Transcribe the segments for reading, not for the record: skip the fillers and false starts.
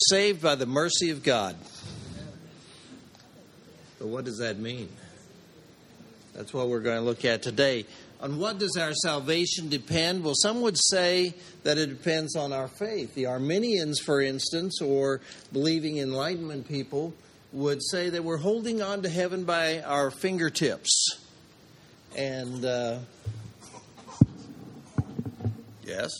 saved by the mercy of God. But what does that mean? That's what we're going to look at today. On what does our salvation depend? Well, some would say that it depends on our faith. The Arminians, for instance, or believing Enlightenment people, would say that we're holding on to heaven by our fingertips. And, yes?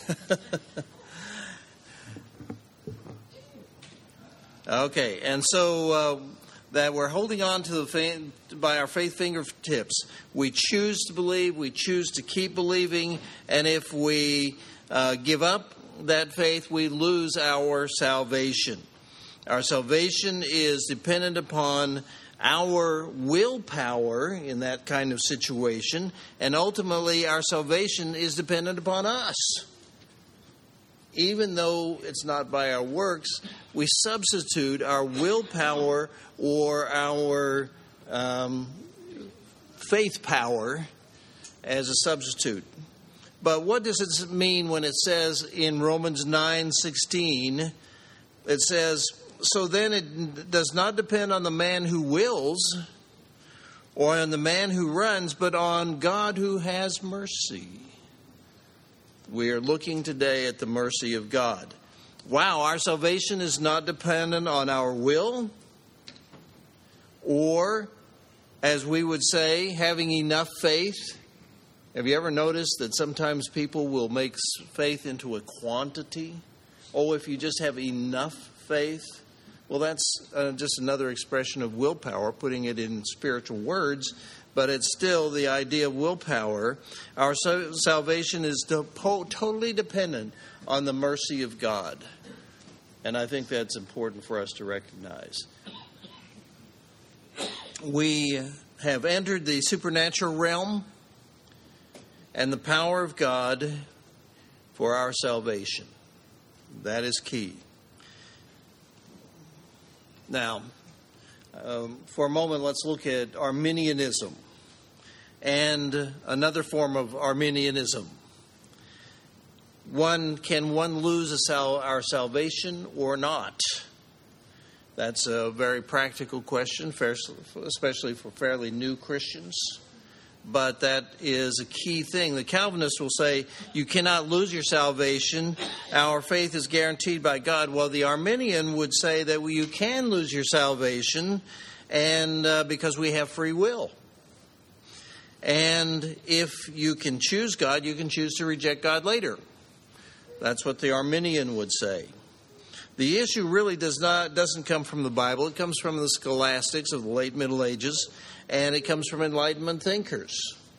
Okay, and so that we're holding on to by our faith fingertips. We choose to believe, we choose to keep believing, and if we give up that faith, we lose our salvation. Our salvation is dependent upon our willpower in that kind of situation, and ultimately our salvation is dependent upon us. Even though it's not by our works, we substitute our willpower or our faith power as a substitute. But what does it mean when it says in Romans 9:16, it says, "So then it does not depend on the man who wills or on the man who runs, but on God who has mercy." We are looking today at the mercy of God. Wow, our salvation is not dependent on our will or, as we would say, having enough faith. Have you ever noticed that sometimes people will make faith into a quantity? Oh, if you just have enough faith. Well, that's just another expression of willpower, putting it in spiritual words. But it's still the idea of willpower. Our salvation is totally dependent on the mercy of God. And I think that's important for us to recognize. We have entered the supernatural realm and the power of God for our salvation. That is key. Now, for a moment, let's look at Arminianism and another form of Arminianism. Can one lose our salvation or not? That's a very practical question, especially for fairly new Christians. But that is a key thing. The Calvinists will say you cannot lose your salvation. Our faith is guaranteed by God. Well, the Arminian would say that you can lose your salvation, and because we have free will. And if you can choose God, you can choose to reject God later. That's what the Arminian would say. The issue really doesn't come from the Bible. It comes from the scholastics of the late Middle Ages, and it comes from Enlightenment thinkers,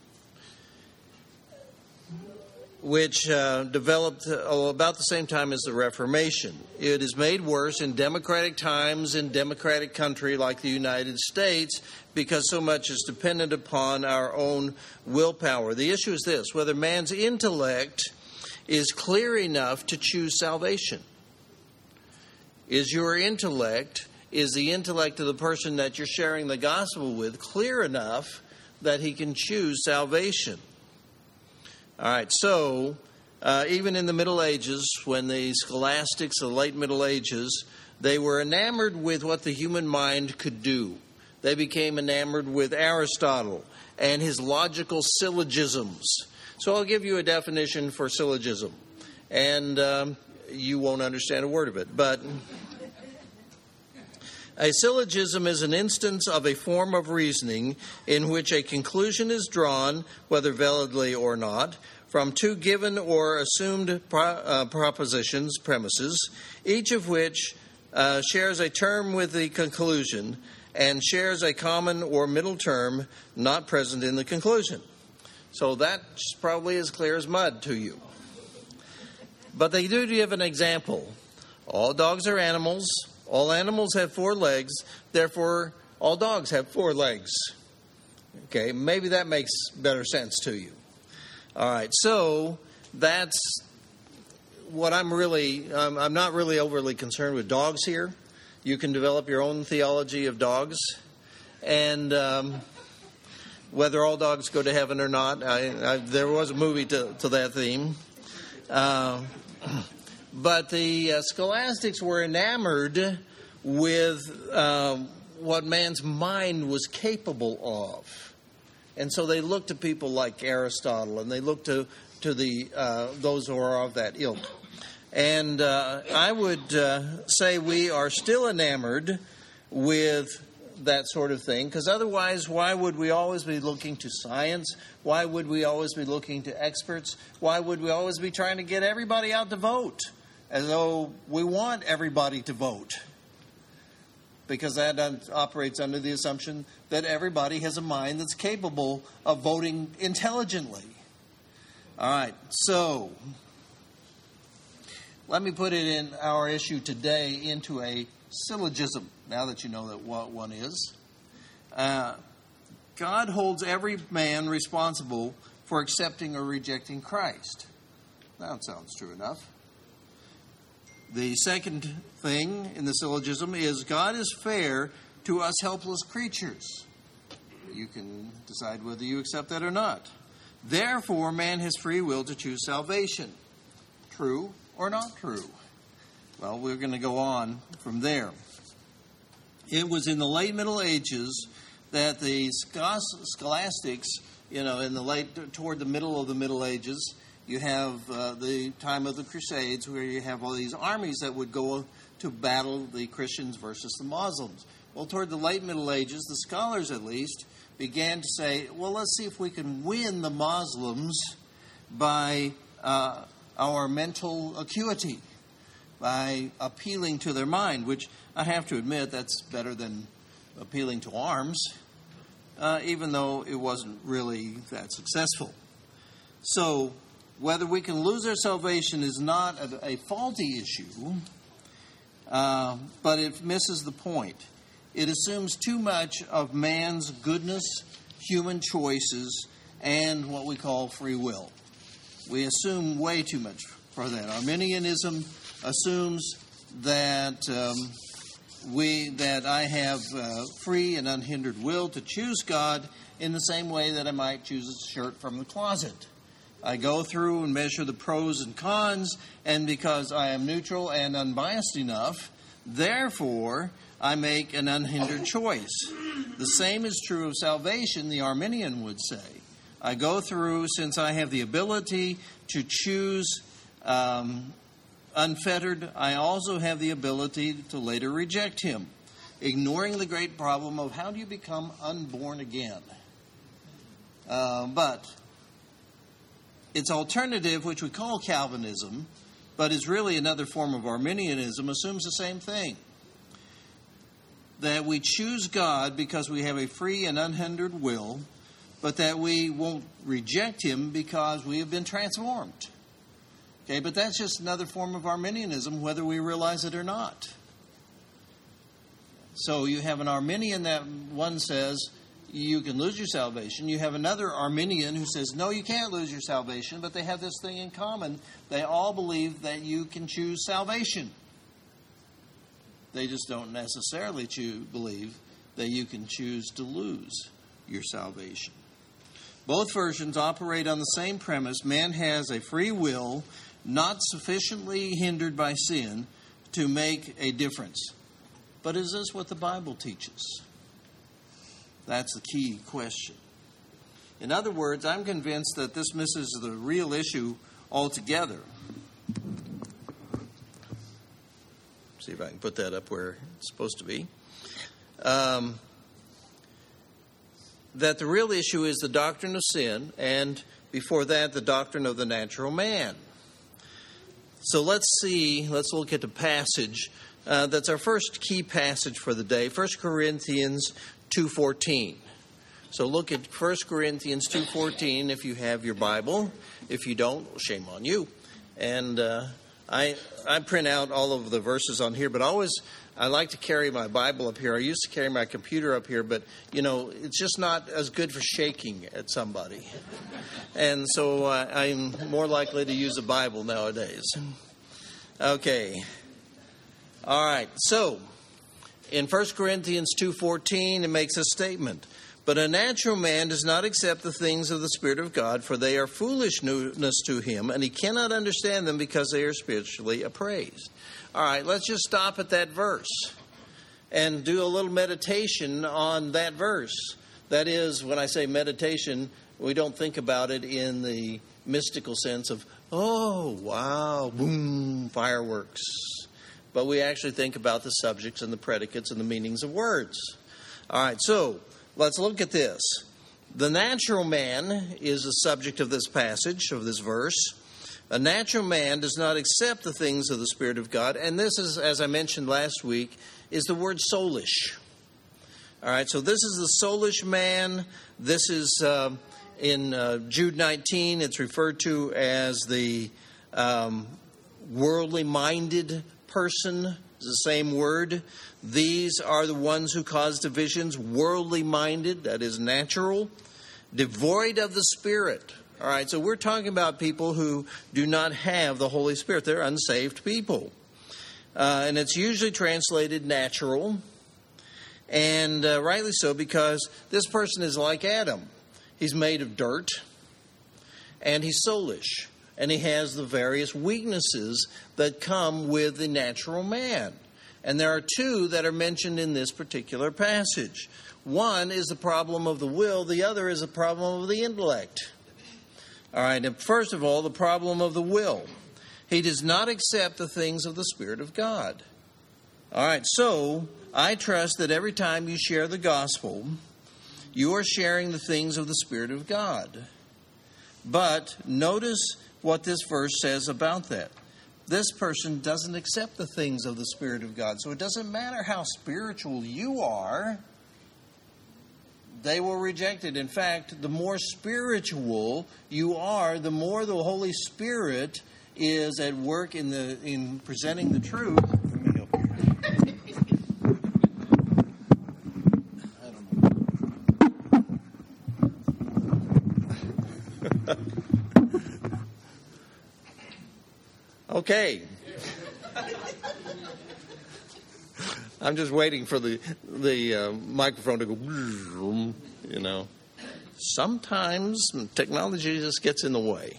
which developed about the same time as the Reformation. It is made worse in democratic times in democratic country like the United States because so much is dependent upon our own willpower. The issue is this: whether man's intellect is clear enough to choose salvation. Is the intellect of the person that you're sharing the gospel with clear enough that he can choose salvation? All right, so even in the Middle Ages, when the scholastics of the late Middle Ages, they were enamored with what the human mind could do. They became enamored with Aristotle and his logical syllogisms. So I'll give you a definition for syllogism, and you won't understand a word of it. But a syllogism is an instance of a form of reasoning in which a conclusion is drawn, whether validly or not, from two given or assumed premises, each of which shares a term with the conclusion and shares a common or middle term not present in the conclusion. So that's probably as clear as mud to you. But they do give an example. All dogs are animals. All animals have 4 legs. Therefore, all dogs have 4 legs. Okay, maybe that makes better sense to you. All right, so that's what I'm not really overly concerned with dogs here. You can develop your own theology of dogs. And whether all dogs go to heaven or not, there was a movie to that theme. But the scholastics were enamored with what man's mind was capable of. And so they looked to people like Aristotle, and they looked to those who are of that ilk. And I would say we are still enamored with that sort of thing, because otherwise, why would we always be looking to science? Why would we always be looking to experts? Why would we always be trying to get everybody out to vote, as though we want everybody to vote? Because that operates under the assumption that everybody has a mind that's capable of voting intelligently. All right, so let me put it in our issue today into a syllogism, now that you know that what one is. God holds every man responsible for accepting or rejecting Christ. That sounds true enough. The second thing in the syllogism is God is fair to us helpless creatures. You can decide whether you accept that or not. Therefore, man has free will to choose salvation. True or not true? Well, we're going to go on from there. It was in the late Middle Ages that the scholastics, toward the middle of the Middle Ages, you have the time of the Crusades, where you have all these armies that would go to battle the Christians versus the Muslims. Well, toward the late Middle Ages, the scholars at least began to say, well, let's see if we can win the Muslims by our mental acuity, by appealing to their mind, which I have to admit that's better than appealing to arms, even though it wasn't really that successful. So whether we can lose our salvation is not a faulty issue, but it misses the point. It assumes too much of man's goodness, human choices, and what we call free will. We assume way too much for that. Arminianism assumes that I have free and unhindered will to choose God in the same way that I might choose a shirt from the closet. I go through and measure the pros and cons, and because I am neutral and unbiased enough, therefore I make an unhindered choice. The same is true of salvation, the Arminian would say. I go through, since I have the ability to choose unfettered, I also have the ability to later reject him, ignoring the great problem of how do you become unborn again. But its alternative, which we call Calvinism, but is really another form of Arminianism, assumes the same thing. That we choose God because we have a free and unhindered will, but that we won't reject him because we have been transformed. Okay, but that's just another form of Arminianism, whether we realize it or not. So you have an Arminian that one says you can lose your salvation. You have another Arminian who says, no, you can't lose your salvation, but they have this thing in common. They all believe that you can choose salvation. They just don't necessarily believe that you can choose to lose your salvation. Both versions operate on the same premise. Man has a free will, not sufficiently hindered by sin, to make a difference. But is this what the Bible teaches? That's the key question. In other words, I'm convinced that this misses the real issue altogether. See if I can put that up where it's supposed to be. That the real issue is the doctrine of sin, and before that, the doctrine of the natural man. So let's look at the passage. That's our first key passage for the day, 1 Corinthians 2:14. So look at 1 Corinthians 2:14 if you have your Bible. If you don't, shame on you. And I print out all of the verses on here, but I like to carry my Bible up here. I used to carry my computer up here, but, it's just not as good for shaking at somebody. And so I'm more likely to use a Bible nowadays. Okay. All right. So in 1 Corinthians 2:14, it makes a statement. But a natural man does not accept the things of the Spirit of God, for they are foolishness to him, and he cannot understand them because they are spiritually appraised. All right, let's just stop at that verse and do a little meditation on that verse. That is, when I say meditation, we don't think about it in the mystical sense of, oh, wow, boom, fireworks. But we actually think about the subjects and the predicates and the meanings of words. All right, so let's look at this. The natural man is the subject of this passage, of this verse. A natural man does not accept the things of the Spirit of God. And this is, as I mentioned last week, is the word soulish. All right, so this is the soulish man. This is in Jude 19. It's referred to as the worldly-minded person. It's the same word. These are the ones who cause divisions. Worldly-minded, that is natural. Devoid of the Spirit. All right, so we're talking about people who do not have the Holy Spirit. They're unsaved people. And it's usually translated natural. And rightly so, because this person is like Adam. He's made of dirt. And he's soulish. And he has the various weaknesses that come with the natural man. And there are two that are mentioned in this particular passage. One is the problem of the will. The other is the problem of the intellect. All right, and first of all, the problem of the will. He does not accept the things of the Spirit of God. All right, so I trust that every time you share the gospel, you are sharing the things of the Spirit of God. But notice what this verse says about that. This person doesn't accept the things of the Spirit of God. So it doesn't matter how spiritual you are, they will reject it. In fact, the more spiritual you are, the more the Holy Spirit is at work in presenting the truth. Okay. I'm just waiting for the microphone to go, you know. Sometimes technology just gets in the way,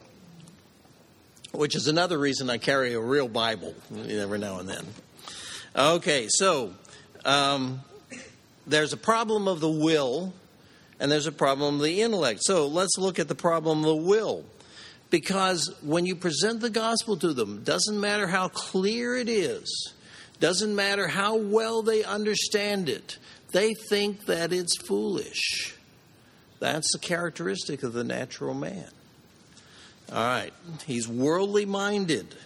which is another reason I carry a real Bible every now and then. Okay, so there's a problem of the will, and there's a problem of the intellect. So let's look at the problem of the will. Because when you present the gospel to them, doesn't matter how clear it is, doesn't matter how well they understand it, they think that it's foolish. That's the characteristic of the natural man. All right, he's worldly minded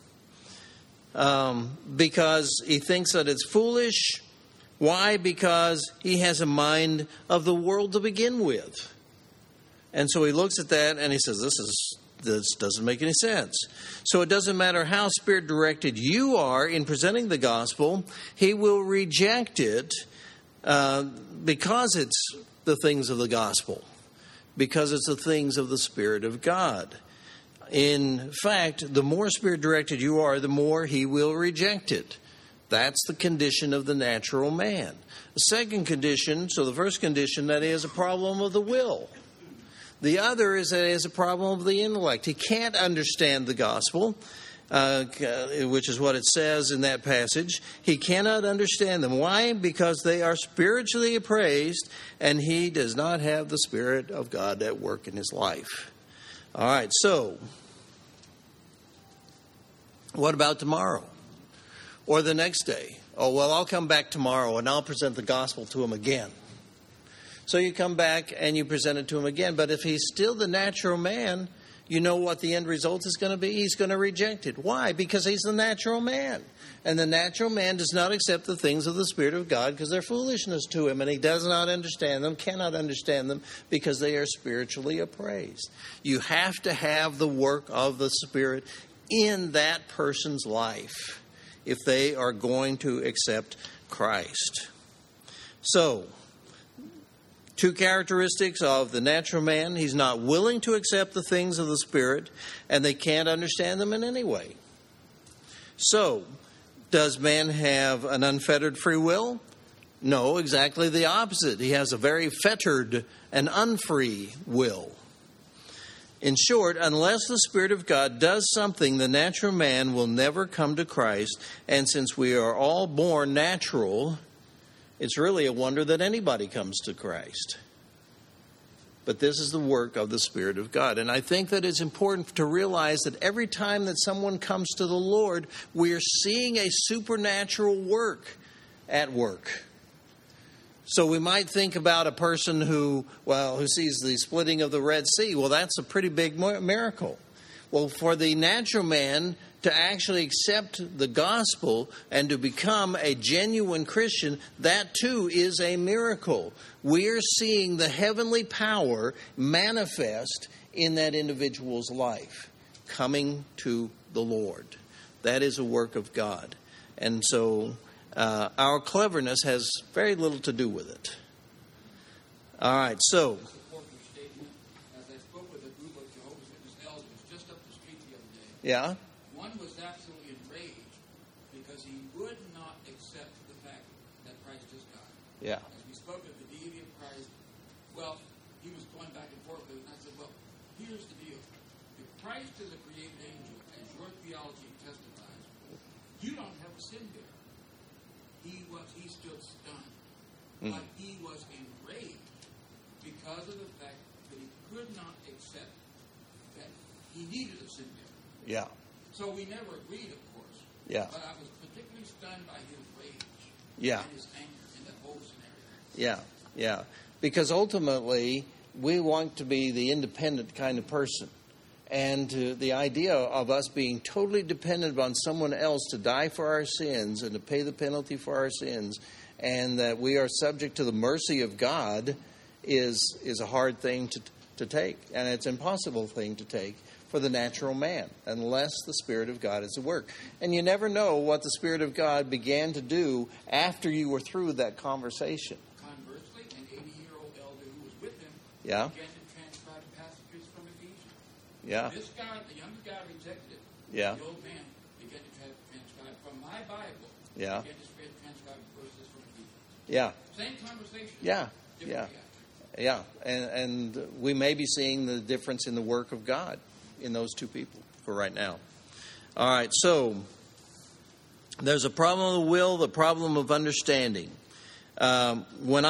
because he thinks that it's foolish. Why? Because he has a mind of the world to begin with. And so he looks at that and he says, this doesn't make any sense. So it doesn't matter how Spirit-directed you are in presenting the gospel, he will reject it because it's the things of the gospel, because it's the things of the Spirit of God. In fact, the more Spirit-directed you are, the more he will reject it. That's the condition of the natural man. The second condition, so the first condition, that is a problem of the will. The other is that he has a problem of the intellect. He can't understand the gospel, which is what it says in that passage. He cannot understand them. Why? Because they are spiritually appraised, and he does not have the Spirit of God at work in his life. All right, so what about tomorrow? Or the next day? Oh, well, I'll come back tomorrow, and I'll present the gospel to him again. So you come back and you present it to him again. But if he's still the natural man, you know what the end result is going to be? He's going to reject it. Why? Because he's the natural man. And the natural man does not accept the things of the Spirit of God because they're foolishness to him. And he does not understand them, cannot understand them, because they are spiritually appraised. You have to have the work of the Spirit in that person's life if they are going to accept Christ. So, two characteristics of the natural man: he's not willing to accept the things of the Spirit, and they can't understand them in any way. So, does man have an unfettered free will? No, exactly the opposite. He has a very fettered and unfree will. In short, unless the Spirit of God does something, the natural man will never come to Christ. And since we are all born natural, it's really a wonder that anybody comes to Christ. But this is the work of the Spirit of God. And I think that it's important to realize that every time that someone comes to the Lord, we are seeing a supernatural work at work. So we might think about a person who sees the splitting of the Red Sea. Well, that's a pretty big miracle. Well, for the natural man to actually accept the gospel and to become a genuine Christian, that too is a miracle. We're seeing the heavenly power manifest in that individual's life, coming to the Lord. That is a work of God. And so our cleverness has very little to do with it. All right, so as I spoke with a group of Jehovah's Witness elders just up the street the other day, yeah, one was absolutely enraged because he would not accept the fact that Christ is God. yeah, As we spoke of the deity of Christ, well, he was going back and forth with it, and I said, well, here's the deal. If Christ is a created angel, as your theology testifies, you don't have a sin there. He stood stunned, but he was enraged because of the fact that he could not accept that he needed a sin there. yeah, So we never agreed, of course. yeah, But I was particularly stunned by his rage yeah, and his anger in that whole scenario. yeah, yeah. Because ultimately, we want to be the independent kind of person. And the idea of us being totally dependent on someone else to die for our sins and to pay the penalty for our sins, and that we are subject to the mercy of God is a hard thing to take. And it's an impossible thing to take for the natural man, unless the Spirit of God is at work. And you never know what the Spirit of God began to do after you were through that conversation. Conversely, an 80-year-old elder who was with him Yeah. began to transcribe passages from Ephesians. Yeah. This guy, the younger guy, rejected it. Yeah. The old man began to transcribe from my Bible. Yeah. Began to transcribe verses from Ephesians. Yeah. Same conversation. Yeah. Different Yeah. reaction. Yeah, and we may be seeing the difference in the work of God in those two people for right now. All right, so there's a problem of the will, the problem of understanding. And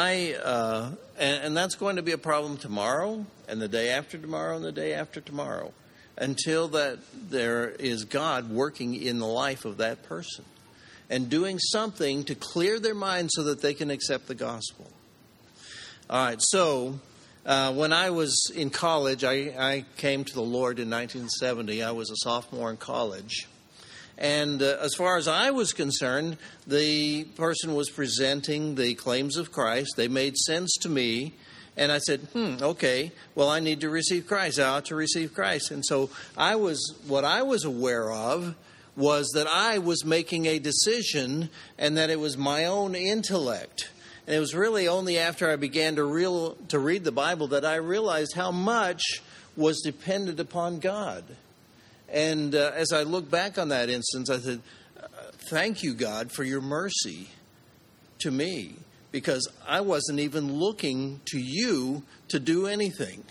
that's going to be a problem tomorrow, and the day after tomorrow, and the day after tomorrow, until that there is God working in the life of that person and doing something to clear their mind so that they can accept the gospel. All right, so when I was in college, I came to the Lord in 1970. I was a sophomore in college. And as far as I was concerned, the person was presenting the claims of Christ. They made sense to me. And I said, okay, well, I need to receive Christ. I ought to receive Christ. And so what I was aware of was that I was making a decision and that it was my own intellect. And it was really only after I began to read the Bible that I realized how much was dependent upon God. And as I look back on that instance, I said, thank you, God, for your mercy to me, because I wasn't even looking to you to do anything.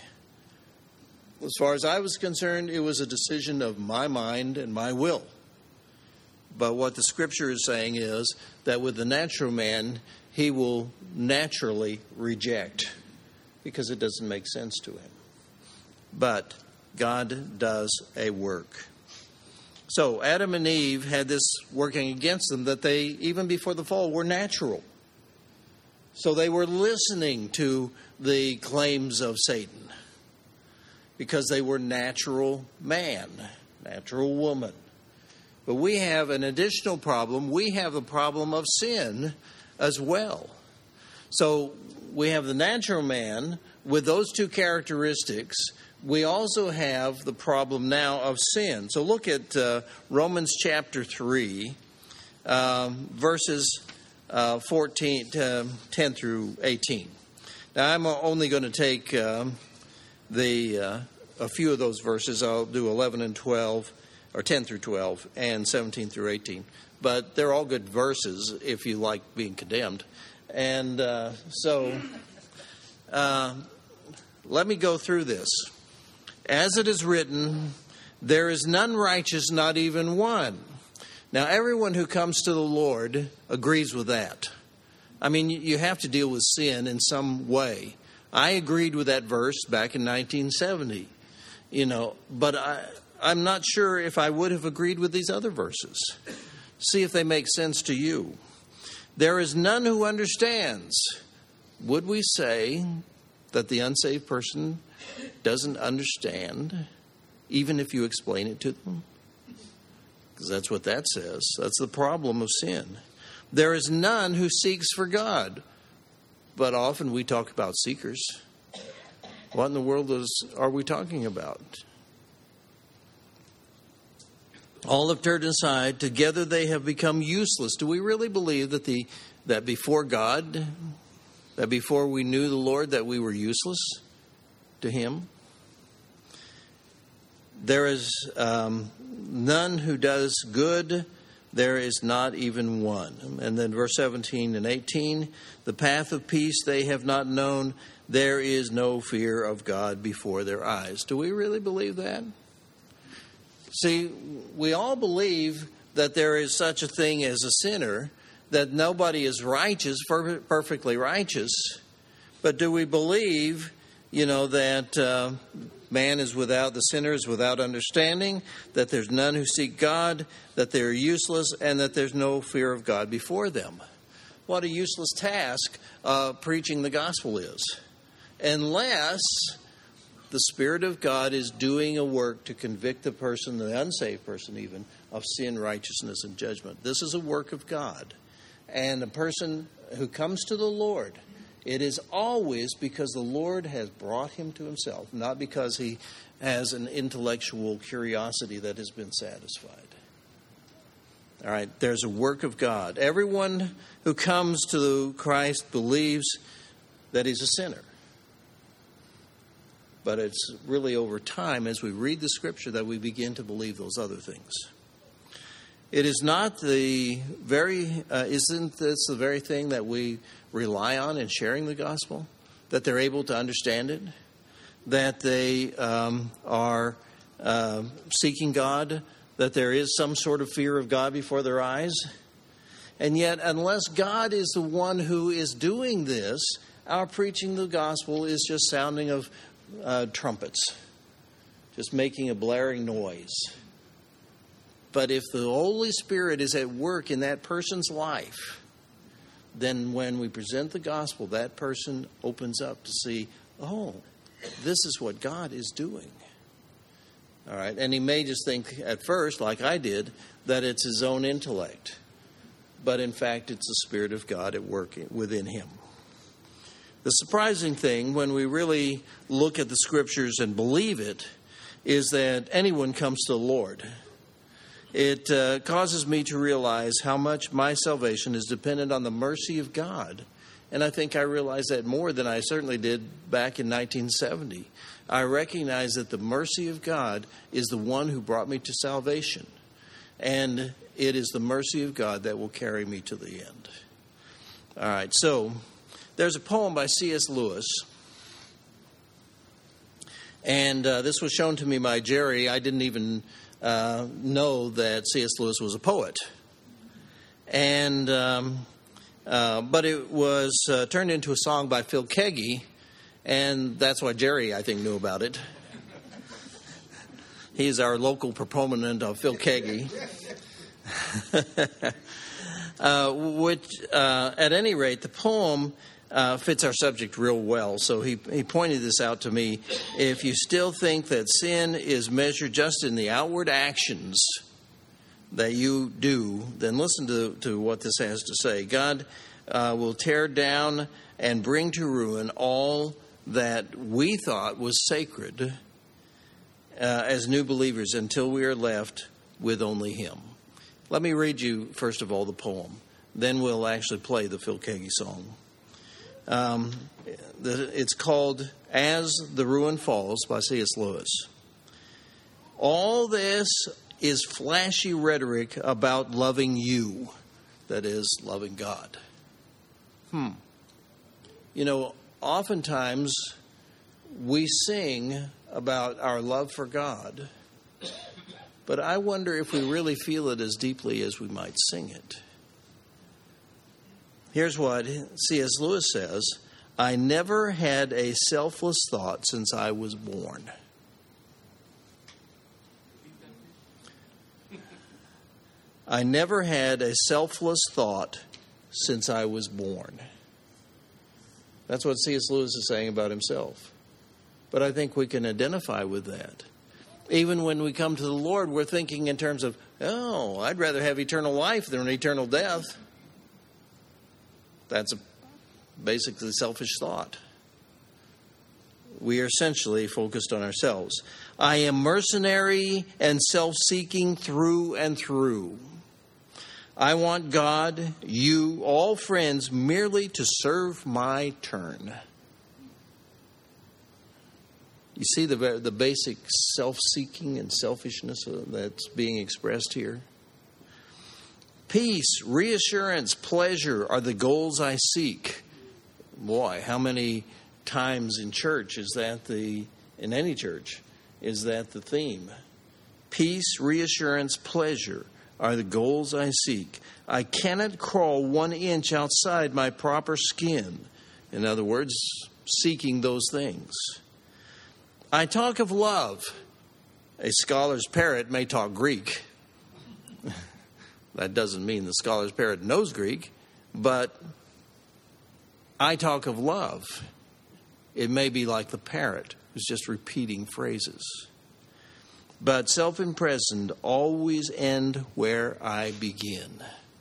As far as I was concerned, it was a decision of my mind and my will. But what the Scripture is saying is that with the natural man, he will naturally reject because it doesn't make sense to him. But God does a work. So Adam and Eve had this working against them, that they, even before the fall, were natural. So they were listening to the claims of Satan because they were natural man, natural woman. But we have an additional problem. We have a problem of sin as well. So we have the natural man with those two characteristics. We also have the problem now of sin. So look at Romans chapter 3, verses 10 through 18. Now I'm only going to take a few of those verses. I'll do 11 and 12, or 10 through 12, and 17 through 18. But they're all good verses if you like being condemned. And so let me go through this. As it is written, there is none righteous, not even one. Now, everyone who comes to the Lord agrees with that. I mean, you have to deal with sin in some way. I agreed with that verse back in 1970, but I'm not sure if I would have agreed with these other verses. See if they make sense to you. There is none who understands. Would we say that the unsaved person doesn't understand, even if you explain it to them? Because that's what that says. That's the problem of sin. There is none who seeks for God. But often we talk about seekers. What in the world are we talking about? All have turned aside. Together they have become useless. Do we really believe that before God, that before we knew the Lord, that we were useless to Him? There is none who does good. There is not even one. And then verse 17 and 18, the path of peace they have not known. There is no fear of God before their eyes. Do we really believe that? See, we all believe that there is such a thing as a sinner, that nobody is righteous, perfectly righteous. But do we believe, that man is without, the sinner is without understanding, that there's none who seek God, that they're useless, and that there's no fear of God before them? What a useless task preaching the gospel is, unless the Spirit of God is doing a work to convict the person, the unsaved person even, of sin, righteousness, and judgment. This is a work of God. And a person who comes to the Lord, it is always because the Lord has brought him to himself, not because he has an intellectual curiosity that has been satisfied. All right, there's a work of God. Everyone who comes to Christ believes that he's a sinner. But it's really over time, as we read the Scripture, that we begin to believe those other things. It is not isn't this the very thing that we rely on in sharing the gospel? That they're able to understand it? That they are seeking God? That there is some sort of fear of God before their eyes? And yet, unless God is the one who is doing this, our preaching the gospel is just sounding of trumpets, just making a blaring noise. But if the Holy Spirit is at work in that person's life, then when we present the gospel, that person opens up to see, oh, this is what God is doing. All right, and he may just think at first, like I did, that it's his own intellect. But in fact, it's the Spirit of God at work within him. The surprising thing, when we really look at the Scriptures and believe it, is that anyone comes to the Lord. It causes me to realize how much my salvation is dependent on the mercy of God. And I think I realize that more than I certainly did back in 1970. I recognize that the mercy of God is the one who brought me to salvation. And it is the mercy of God that will carry me to the end. All right, so there's a poem by C.S. Lewis. And this was shown to me by Jerry. I didn't even know that C.S. Lewis was a poet. And but it was turned into a song by Phil Keaggy, and that's why Jerry, I think, knew about it. He's our local proponent of Phil Keaggy. At any rate, the poem fits our subject real well. So he pointed this out to me. If you still think that sin is measured just in the outward actions that you do, then listen to what this has to say. God will tear down and bring to ruin all that we thought was sacred as new believers until we are left with only Him. Let me read you, first of all, the poem. Then we'll actually play the Phil Keaggy song. It's called As the Ruin Falls by C.S. Lewis. All this is flashy rhetoric about loving you, that is, loving God. You know, oftentimes we sing about our love for God, but I wonder if we really feel it as deeply as we might sing it. Here's what C.S. Lewis says: I never had a selfless thought since I was born. I never had a selfless thought since I was born. That's what C.S. Lewis is saying about himself. But I think we can identify with that. Even when we come to the Lord, we're thinking in terms of, oh, I'd rather have eternal life than eternal death. That's a basically selfish thought. We are essentially focused on ourselves. I am mercenary and self-seeking through and through. I want God, you, all friends, merely to serve my turn. You see the basic self-seeking and selfishness that's being expressed here? Peace, reassurance, pleasure are the goals I seek. Boy, how many times in church is that in any church, is that the theme? Peace, reassurance, pleasure are the goals I seek. I cannot crawl 1 inch outside my proper skin. In other words, seeking those things. I talk of love. A scholar's parrot may talk Greek. That doesn't mean the scholar's parrot knows Greek, but I talk of love. It may be like the parrot who's just repeating phrases. But self-imprisoned always end where I begin.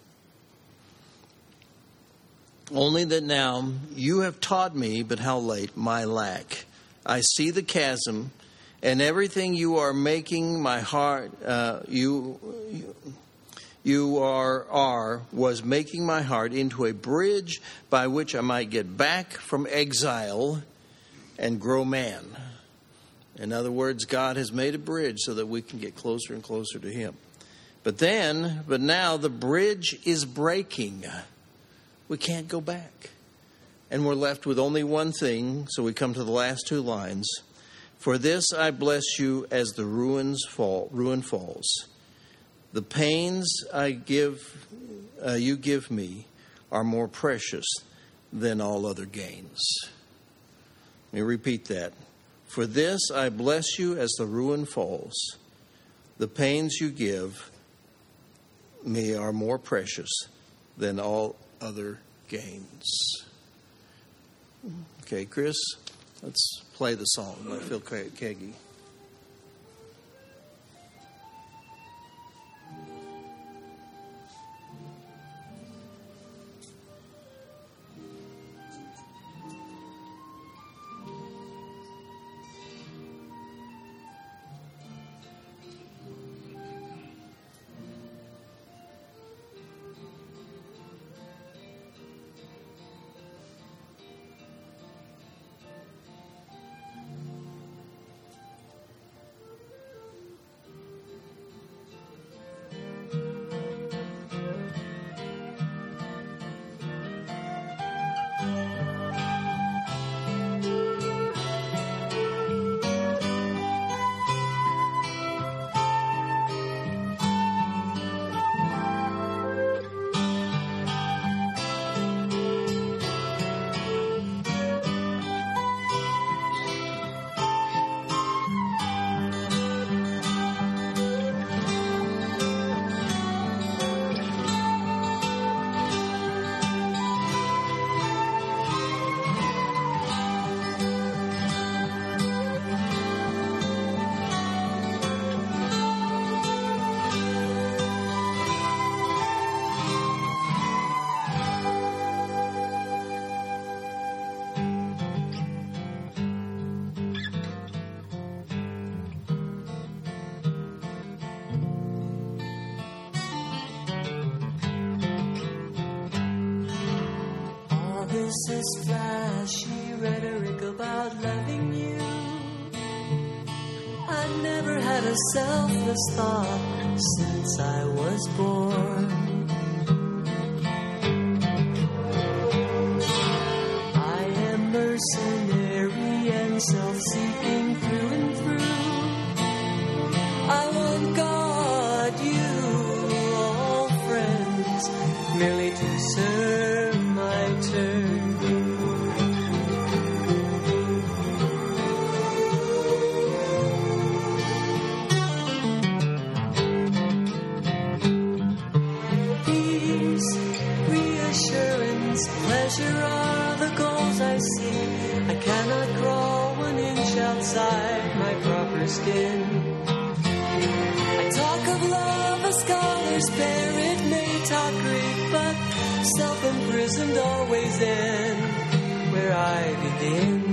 Only that now you have taught me, but how late, my lack. I see the chasm, and everything you are making my heart, was making my heart into a bridge by which I might get back from exile and grow man. In other words, God has made a bridge so that we can get closer and closer to Him. But now the bridge is breaking. We can't go back. And we're left with only one thing, so we come to the last 2 lines. For this I bless you as the ruin falls. The pains you give me are more precious than all other gains. Let me repeat that. For this I bless you as the ruin falls. The pains you give me are more precious than all other gains. Okay, Chris, let's play the song by Phil Keaggy. This is flashy rhetoric about loving you. I never had a selfless thought since I was born. assurance, pleasure are the goals I seek. I cannot crawl 1 inch outside my proper skin. I talk of love, a scholar's pair, it may talk Greek, but self-imprisoned always end where I begin.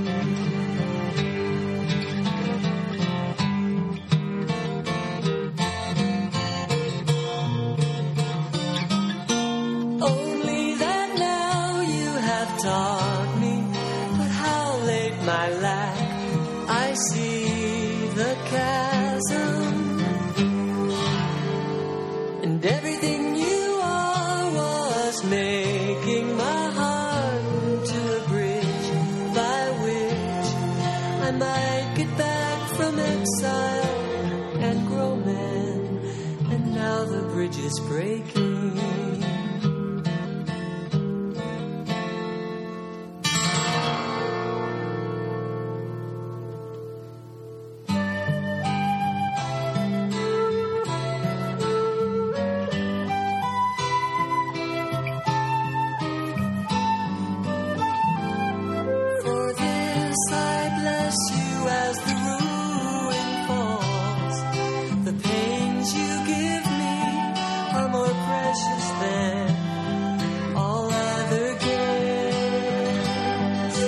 Only that now you have taught me, but how late my lack, I see the chasm, and everything you are was making my heart into a bridge by which I might get back from exile and grow man, and now the bridge is breaking. For this I bless you as the ruin falls. The pains you give me are more precious than all other gifts.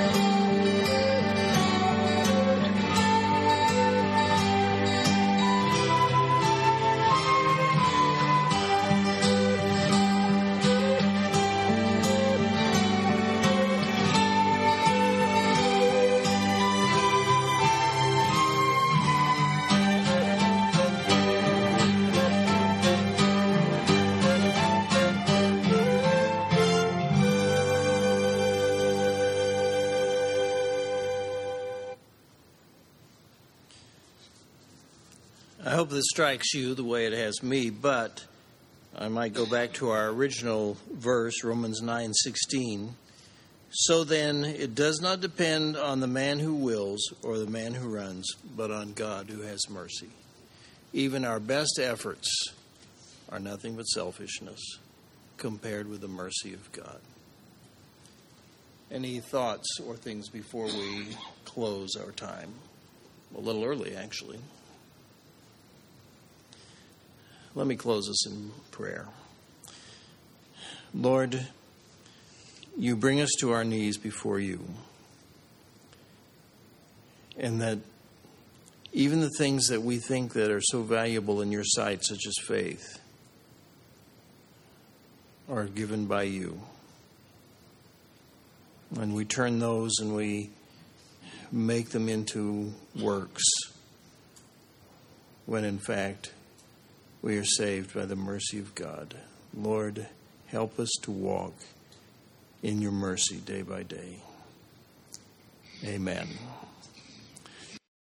I hope this strikes you the way it has me, but I might go back to our original verse, Romans 9:16. So then, it does not depend on the man who wills or the man who runs, but on God who has mercy. Even our best efforts are nothing but selfishness compared with the mercy of God. Any thoughts or things before we close our time? A little early, actually. Let me close us in prayer. Lord, you bring us to our knees before you, and that even the things that we think that are so valuable in your sight, such as faith, are given by you. And we turn those and we make them into works, when in fact we are saved by the mercy of God. Lord, help us to walk in your mercy day by day. Amen.